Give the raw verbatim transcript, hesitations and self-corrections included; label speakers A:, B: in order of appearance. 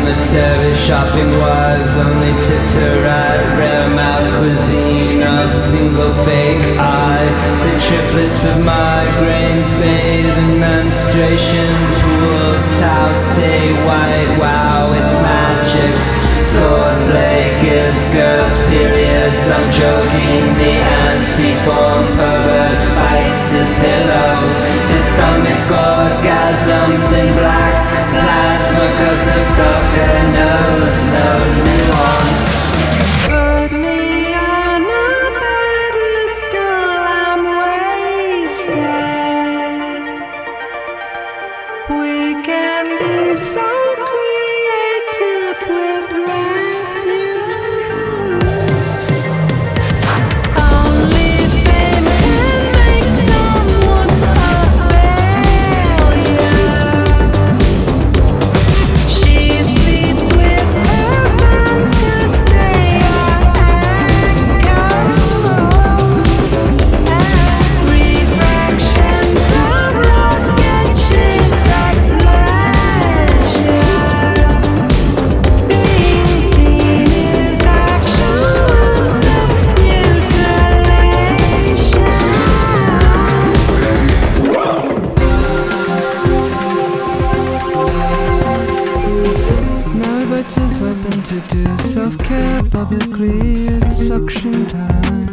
A: cemetery shopping was only titter-rat, rare mouth cuisine of single fake eye. The triplets of migraines bathe in menstruation pools, towels stay white, wow, it's magic. Swordplay gives girls periods, I'm joking. The anti-form pervert bites his pillow. His stomach orgasms in black plasma, cause the stalker knows no nuance.
B: Put me on a pedestal, I'm wasted. We can be so creative with life, you. Only fame can make someone a failure. She sleeps with her friends 'cause they are echoes, refractions of raw sketches of pleasure. Being seen is actions of mutilation. Now it's his weapon to do self-care publicly. It's suction time.